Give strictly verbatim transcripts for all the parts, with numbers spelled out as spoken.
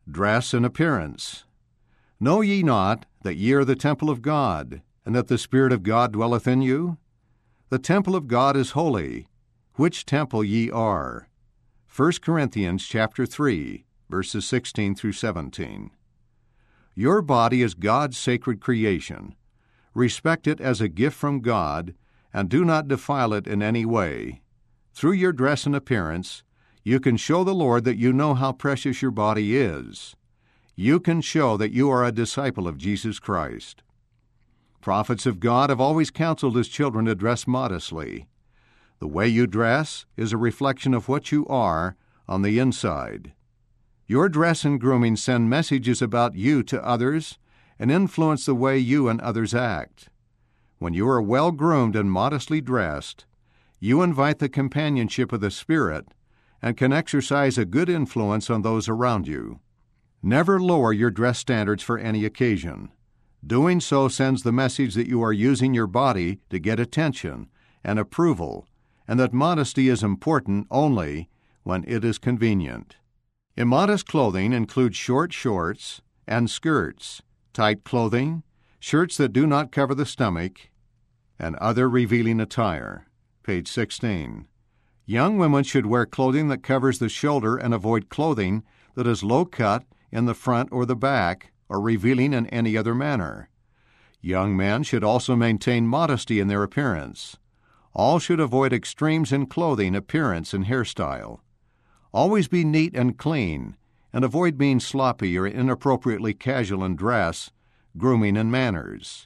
Dress and appearance. Know ye not that ye are the temple of God, and that the Spirit of God dwelleth in you? The temple of God is holy, which temple ye are. First Corinthians chapter three, verses sixteen through seventeen. Your body is God's sacred creation. Respect it as a gift from God, and do not defile it in any way. Through your dress and appearance, you can show the Lord that you know how precious your body is. You can show that you are a disciple of Jesus Christ. Prophets of God have always counseled His children to dress modestly. The way you dress is a reflection of what you are on the inside. Your dress and grooming send messages about you to others and influence the way you and others act. When you are well-groomed and modestly dressed, you invite the companionship of the Spirit and can exercise a good influence on those around you. Never lower your dress standards for any occasion. Doing so sends the message that you are using your body to get attention and approval, and that modesty is important only when it is convenient. Immodest clothing includes short shorts and skirts, tight clothing, shirts that do not cover the stomach, and other revealing attire. Page sixteen. Young women should wear clothing that covers the shoulder and avoid clothing that is low-cut in the front or the back or revealing in any other manner. Young men should also maintain modesty in their appearance. All should avoid extremes in clothing, appearance, and hairstyle. Always be neat and clean, and avoid being sloppy or inappropriately casual in dress, grooming, and manners.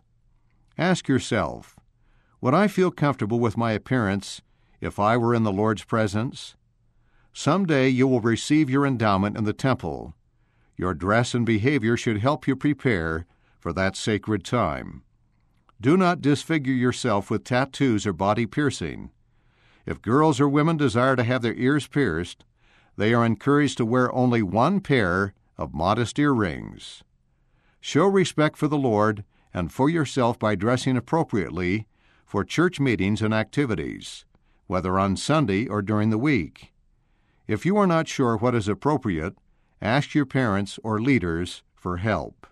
Ask yourself, would I feel comfortable with my appearance if I were in the Lord's presence? Someday you will receive your endowment in the temple. Your dress and behavior should help you prepare for that sacred time. Do not disfigure yourself with tattoos or body piercing. If girls or women desire to have their ears pierced, they are encouraged to wear only one pair of modest earrings. Show respect for the Lord and for yourself by dressing appropriately for church meetings and activities, whether on Sunday or during the week. If you are not sure what is appropriate, ask your parents or leaders for help.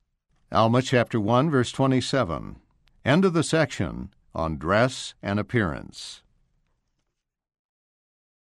Alma chapter one, verse twenty-seven. End of the section on dress and appearance.